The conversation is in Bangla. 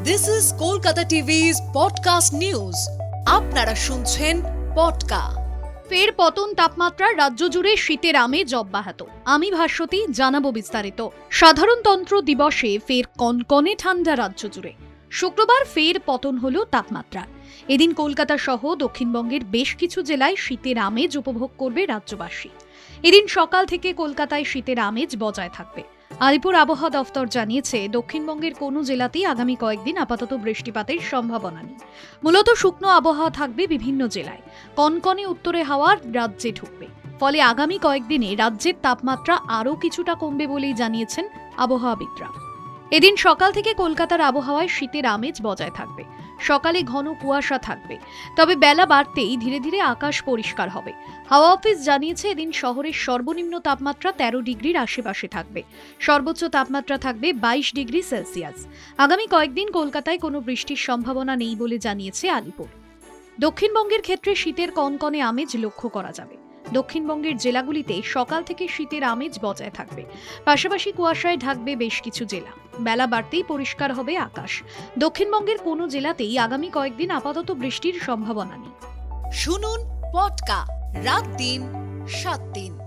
This is Kolkata TV's podcast news. আপনারা শুনছেন পডকা। ফের পতন তাপমাত্রা রাজ্য জুড়ে শীতের আমেজ অব্যাহত। আমি ভাস্বতী, জানাবো বিস্তারিত। সাধারণতন্ত্র দিবসে ফের কনকনে ঠান্ডা রাজ্য জুড়ে। শুক্রবার ফের পতন হলো তাপমাত্রা। এদিন কলকাতা সহ দক্ষিণবঙ্গের বেশ কিছু জেলায় শীতের আমেজ উপভোগ করবে রাজ্যবাসী। এদিন সকাল থেকে কলকাতায় শীতের আমেজ বজায় থাকবে। আলিপুর আবহাওয়া দফতর জানিয়েছে, দক্ষিণবঙ্গের কোনো জেলাতেই আগামী কয়েকদিন আপাতত বৃষ্টিপাতের সম্ভাবনা নেই। মূলত শুকনো আবহাওয়া থাকবে বিভিন্ন জেলায়। কনকনে উত্তরে হাওয়া রাজ্যে ঢুকবে, ফলে আগামী কয়েকদিনে রাজ্যের তাপমাত্রা আরও কিছুটা কমবে বলেই জানিয়েছেন আবহাওয়াবিদরা। এদিন সকাল থেকে কলকাতার আবহাওয়ায় শীতের আমেজ বজায় থাকবে। সকালে ঘন কুয়াশা থাকবে, তবে বেলা বাড়তেই ধীরে ধীরে আকাশ পরিষ্কার হবে। হাওয়া অফিস জানিয়েছে, এদিন শহরের সর্বনিম্ন তাপমাত্রা 13 ডিগ্রির আশেপাশে থাকবে। সর্বোচ্চ তাপমাত্রা থাকবে 22 ডিগ্রি সেলসিয়াস। আগামী কয়েকদিন কলকাতায় কোনো বৃষ্টির সম্ভাবনা নেই বলে জানিয়েছে আলিপুর। দক্ষিণবঙ্গের ক্ষেত্রে শীতের কনকনে আমেজ লক্ষ্য করা যাবে। দক্ষিণবঙ্গের জেলাগুলিতে সকাল থেকে শীতের আমেজ বজায় থাকবে। পাশাপাশি কুয়াশায় ঢাকবে বেশ কিছু জেলা। বেলা বাড়তেই পরিষ্কার হবে আকাশ। দক্ষিণবঙ্গের কোনো জেলাতেই আগামী কয়েকদিন আপাতত বৃষ্টির সম্ভাবনা নেই। শুনুন পডকা, রাত দিন 7 দিন।